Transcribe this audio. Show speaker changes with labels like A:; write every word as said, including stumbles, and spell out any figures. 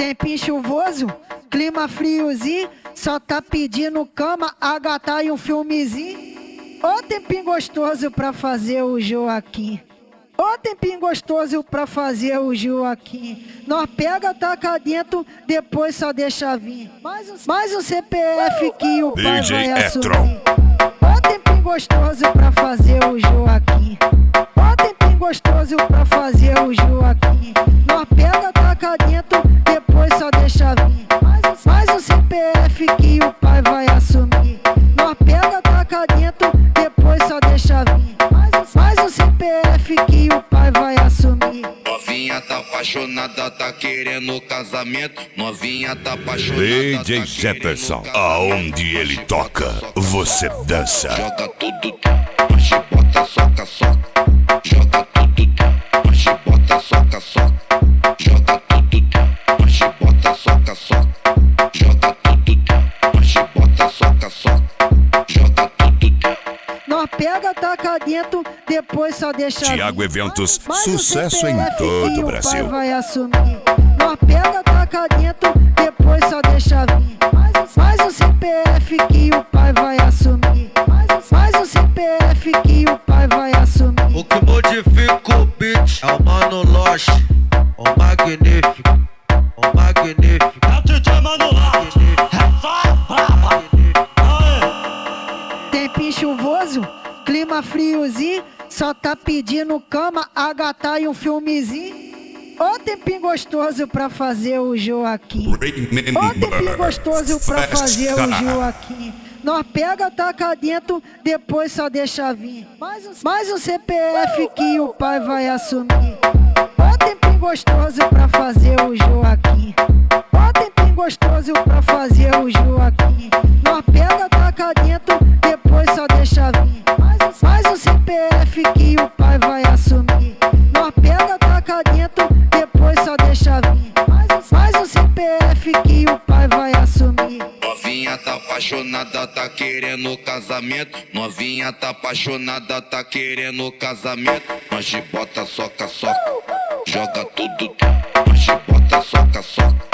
A: Tempinho chuvoso, clima friozinho, só tá pedindo cama, a gata e um filmezinho. Ô tempinho gostoso pra fazer o Joaquim. Ô tempinho gostoso pra fazer o Joaquim. Nós pega, taca dentro, depois só deixa vir. Mais um, mais um C P F que o pai
B: D J
A: vai assumir.
B: Etron.
A: Ô tempinho gostoso pra fazer o Joaquim. Ô tempinho gostoso pra fazer o Joaquim. Nós pega, taca dentro, depois só deixa vir. Mais um, mais um C P F que o pai vai assumir. Nós pega, taca dentro, depois só deixa vir. Mais um, mais um C P F que o pai vai assumir.
C: Novinha tá apaixonada, tá querendo casamento. Novinha tá apaixonada.
B: D J Jefferson, aonde ele toca, você dança.
C: Joga tudo, mas bota soca, soca. Joga tudo, mas bota soca, soca. Joga tudo, mas bota soca, soca. Joga tudo, mas bota soca, soca. Joga tudo.
A: Nós pega, taca dentro, depois só deixa vir.
B: Thiago Eventos,
A: Mais um
B: sucesso em
A: C P F
B: todo
A: que
B: o
A: o
B: Brasil.
A: pai vai assumir. Nós pega, taca dentro, depois só deixa vir. Mais um, mais um C P F que o pai vai assumir. Mais um, mais um C P F que o pai vai assumir.
D: O que modifica o beat é o Mano Loche, o magnífico, o magnífico.
E: É o D J Mano Loche, é só braba.
A: Tempinho chuvoso, clima friozinho, só tá pedindo cama, a gata e um filmezinho. Ô tempinho gostoso pra fazer o Joaquim. Ô tempinho gostoso pra fazer o Joaquim. Nós pega, taca dentro, depois só deixa vir. Mais um, mais um C P F que o pai vai assumir. Ô tempinho gostoso pra fazer o Joaquim. Ô tempinho gostoso pra fazer o Joaquim. Nós pega, taca dentro, depois só deixa vir. Mais um, mais um C P F que o pai vai assumir. Nós pega, taca dentro, depois só deixa vir. Mais um, mais um C P F que o pai vai assumir.
C: Novinha tá apaixonada, tá querendo casamento. Novinha tá apaixonada, tá querendo casamento. Mas bota soca, soca. Joga tudo, mas bota soca, soca.